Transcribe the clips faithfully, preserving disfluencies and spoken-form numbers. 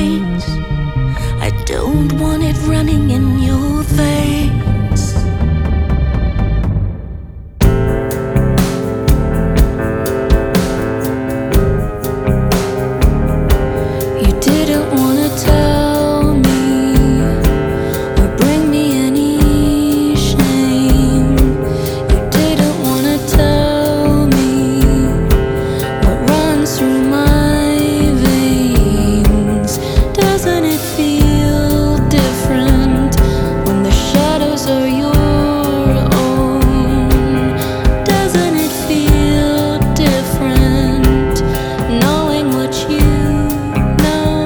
face. I don't want it running in your face. You didn't wanna tell me or bring me any shame. You didn't wanna tell me what runs through my veins. Doesn't it feel different when the shadows are your own? Doesn't it feel different knowing what you know?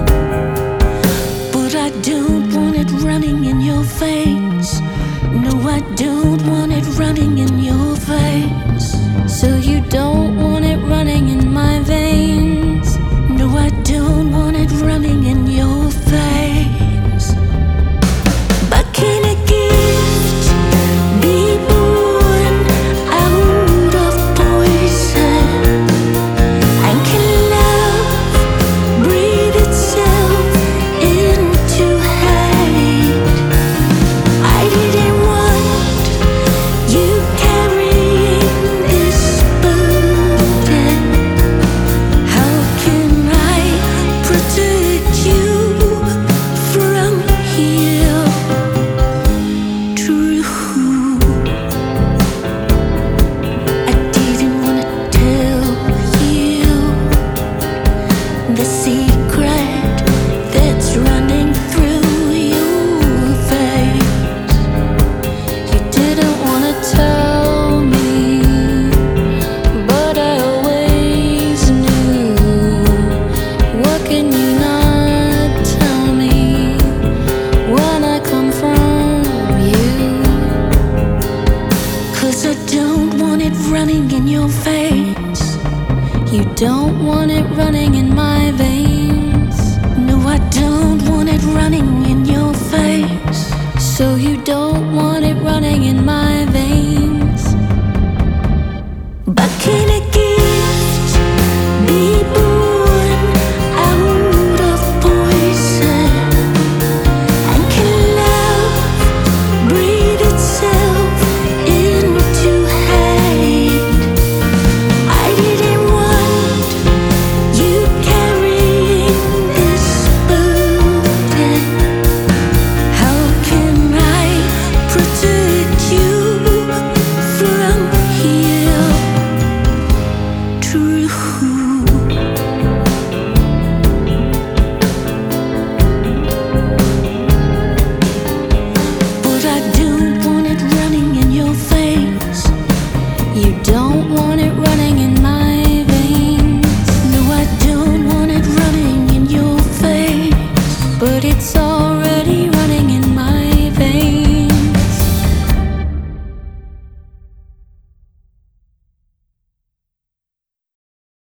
But I don't want it running in your face. No, I don't want it running in your face. So you don't want it running in my veins. No, I don't want it running in your face. But can a gift be born out of poison? And can love breathe itself into hate? I didn't want you carrying this burden. How can I protect you from here? True, I didn't wanna tell you the secret that's running through your face. You didn't wanna tell me, but I always knew. What can you not tell me when I come from you? 'Cause I don't want it running in your face. You don't want it running in my veins. No, I don't want it running in your face. So you don't want it running in my veins. But can a gift be born out of poison? And can love breathe itself into hate? I didn't want you carrying this burden. How can I protect you from here? True.